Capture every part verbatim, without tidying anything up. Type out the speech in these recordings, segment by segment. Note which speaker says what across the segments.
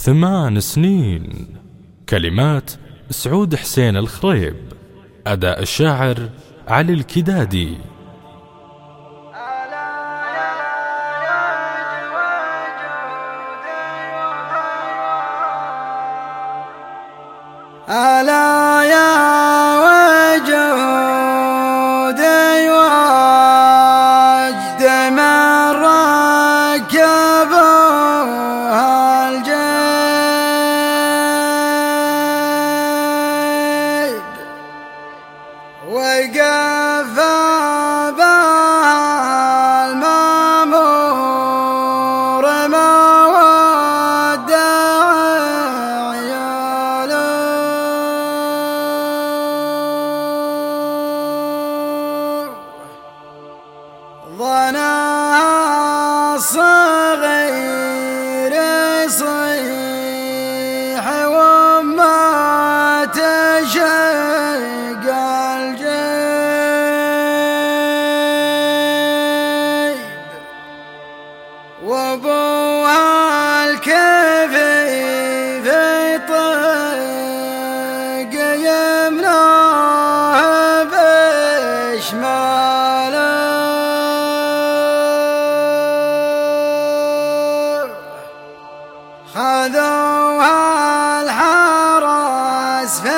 Speaker 1: ثمان سنين. كلمات سعود حسين الخريب. أداء الشاعر علي الكدادي.
Speaker 2: ألا يا وجودي وجد من ركبوها الجيد وقف بها المامور مودع عياله ظناها الصغير يصيح وما تشق الجيد وابوها الكفيف يطق يمناه بشماله خذوها الحرس في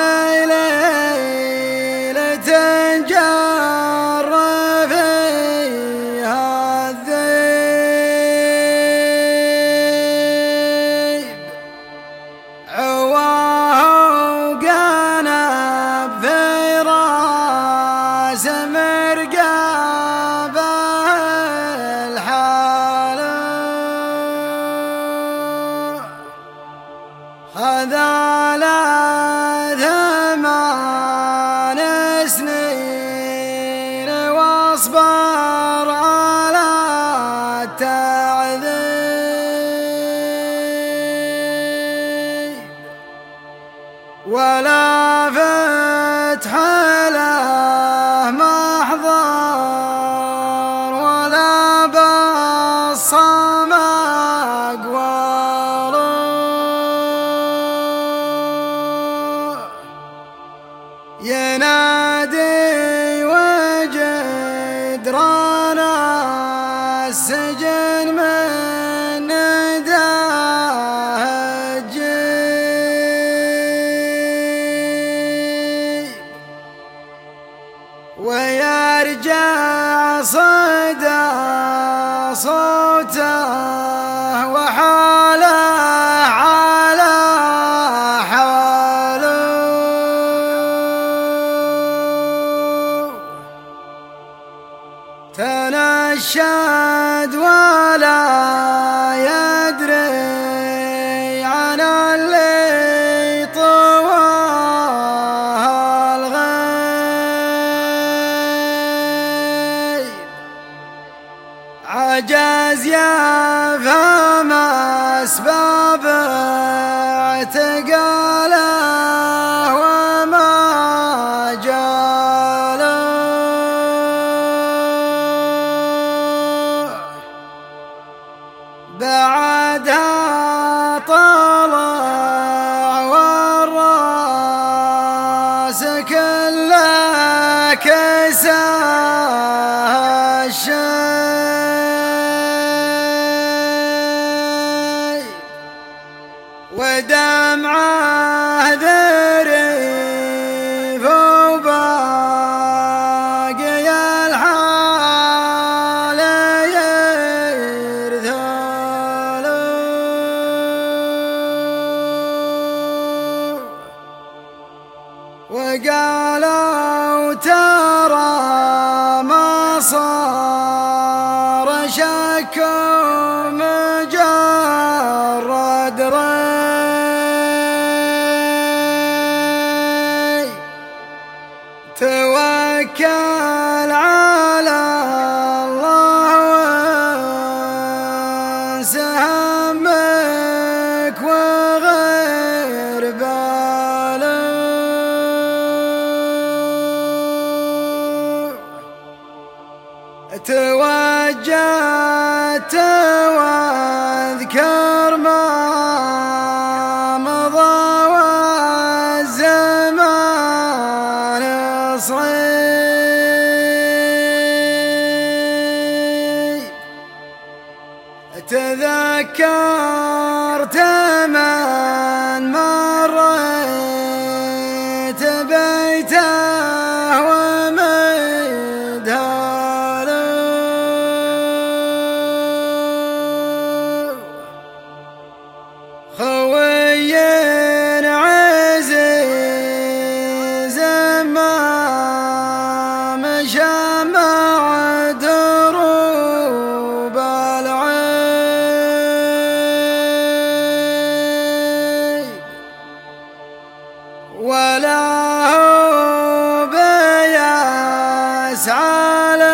Speaker 2: ليلة جر فيها الذيب عواه وقنب في راس مرقبه الحاله هذا لا ثمان سنين واصبر على التعذيب ولا فتح له محضر ولا بصم أقواله ينادي وجدران السجن من نداه الجيب ويرجع صدى صوته وحاله على تنشد ولا يدري عن اللي طواها الغيب عجز يفهم أسباب اعتقاله وما جاله بعدها طلع والراس كله كساه الشيب ودمعه ذريف وباقي الحال يرثله وقالوا ترى ما صار شك مجرد ري توكل على الله وانسى همك وغير باله توجهت واذكر ما خوي عزيز ما مشى مع دروب العين ولا هو بياس على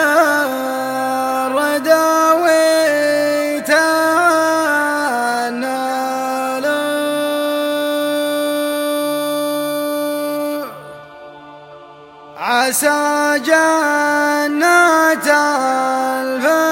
Speaker 2: الرداوي تعنى له عسى جنة الفردوس